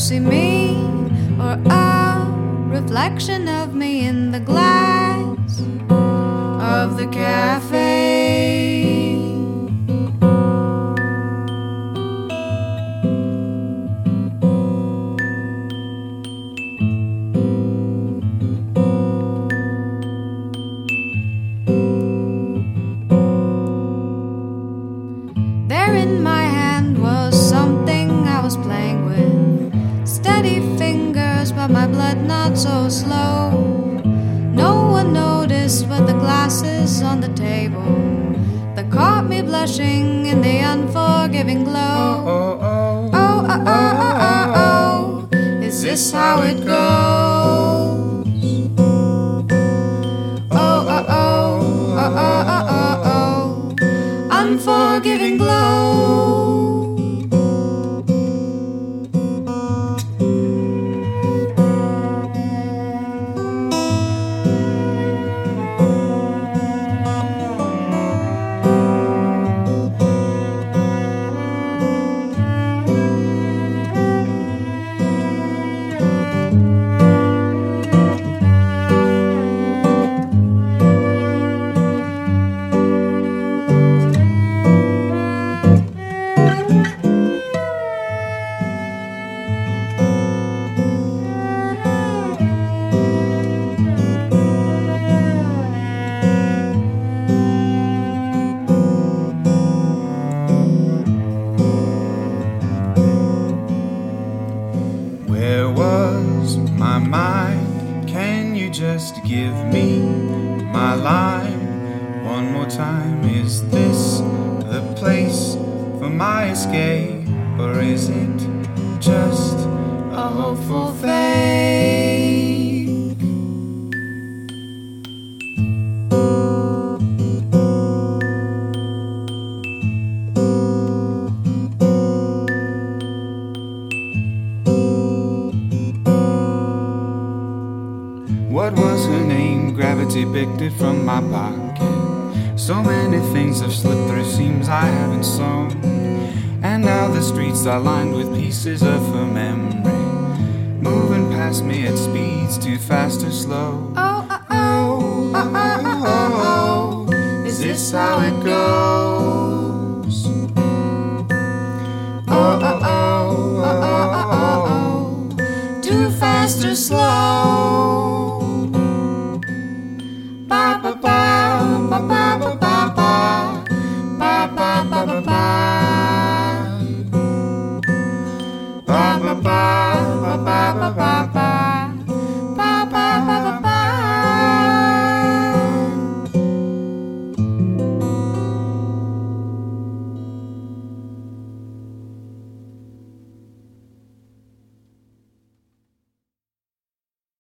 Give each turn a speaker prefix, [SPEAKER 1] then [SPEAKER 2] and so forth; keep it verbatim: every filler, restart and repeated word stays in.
[SPEAKER 1] see me or a reflection of me in the glass of the cafe. There in my hand was something I was playing with. Steady fingers, but my blood not so slow. No one noticed but the glasses on the table that caught me blushing in the unforgiving glow.
[SPEAKER 2] Oh, oh,
[SPEAKER 1] Oh, oh, oh, oh, oh, oh. Is this how it goes? Oh, oh, oh, oh, oh, oh, oh, oh. Unforgiving glow.
[SPEAKER 2] Where was my mind? Can you just give me my line one more time? Is this the place for my escape, or is it just a hopeful fake? What was her name? Gravity picked it from my pocket. So many things have slipped through seams I haven't sewn, and now the streets are lined with pieces of her memory, moving past me at speeds too fast or slow.
[SPEAKER 1] Oh, oh, oh, oh, oh, oh, oh.
[SPEAKER 2] Is this how it goes?
[SPEAKER 1] Oh, oh, oh, oh, oh, oh, oh. Too fast or slow.